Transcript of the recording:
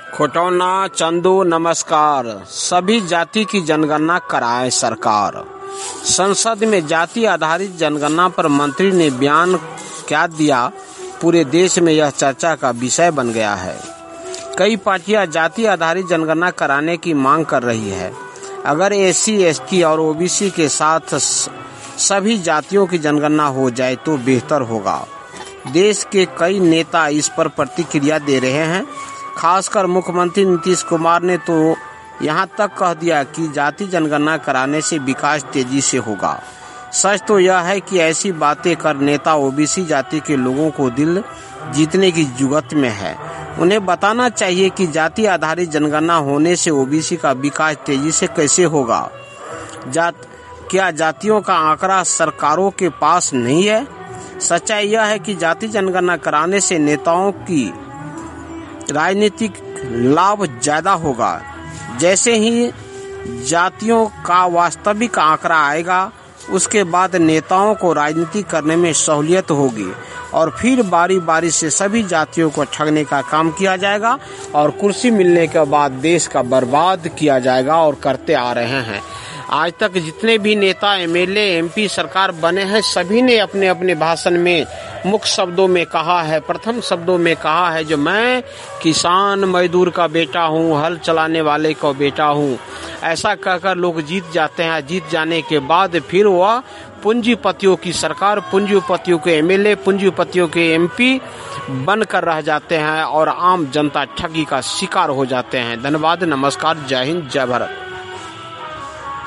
खोटौना चंदू नमस्कार। सभी जाति की जनगणना कराए सरकार। संसद में जाति आधारित जनगणना पर मंत्री ने बयान क्या दिया, पूरे देश में यह चर्चा का विषय बन गया है। कई पार्टियां जाति आधारित जनगणना कराने की मांग कर रही है। अगर एससी, एसटी और ओबीसी के साथ सभी जातियों की जनगणना हो जाए तो बेहतर होगा। देश के कई नेता इस पर प्रतिक्रिया दे रहे हैं। खासकर मुख्यमंत्री नीतीश कुमार ने तो यहां तक कह दिया कि जाति जनगणना कराने से विकास तेजी से होगा। सच तो यह है कि ऐसी बातें कर नेता ओबीसी जाति के लोगों को दिल जीतने की जुगत में है। उन्हें बताना चाहिए कि जाति आधारित जनगणना होने से ओबीसी का विकास तेजी से कैसे होगा। क्या जातियों का आंकड़ा सरकारों के पास नहीं है? सच्चाई यह है कि जाति जनगणना कराने से नेताओं की राजनीतिक लाभ ज्यादा होगा। जैसे ही जातियों का वास्तविक आंकड़ा आएगा, उसके बाद नेताओं को राजनीति करने में सहूलियत होगी और फिर बारी बारी से सभी जातियों को ठगने का काम किया जाएगा और कुर्सी मिलने के बाद देश का बर्बाद किया जाएगा और करते आ रहे हैं। आज तक जितने भी नेता, एमएलए, एमपी सरकार बने हैं, सभी ने अपने अपने भाषण में मुख्य शब्दों में कहा है, प्रथम शब्दों में कहा है, जो मैं किसान मजदूर का बेटा हूँ, हल चलाने वाले का बेटा हूँ। ऐसा कहकर लोग जीत जाते हैं। जीत जाने के बाद फिर वह पूंजीपतियों की सरकार, पूंजीपतियों के एमएलए, पूंजीपतियों के एमपी बनकर रह जाते हैं और आम जनता ठगी का शिकार हो जाते हैं। धन्यवाद, नमस्कार, जय हिंद, जय भारत।